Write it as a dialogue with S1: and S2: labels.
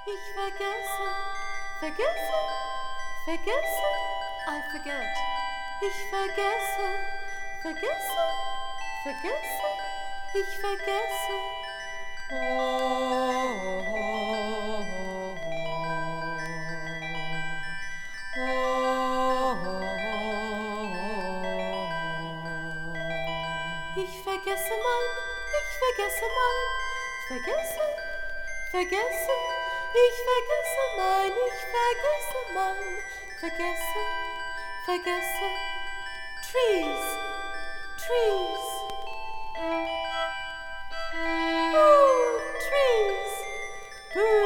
S1: Ich vergesse, vergesse, vergesse, I forget. Ich vergesse, vergesse, vergesse, ich vergesse. Ich vergesse mein, vergesse, ich vergesse mein, vergesse, trees, oh, trees,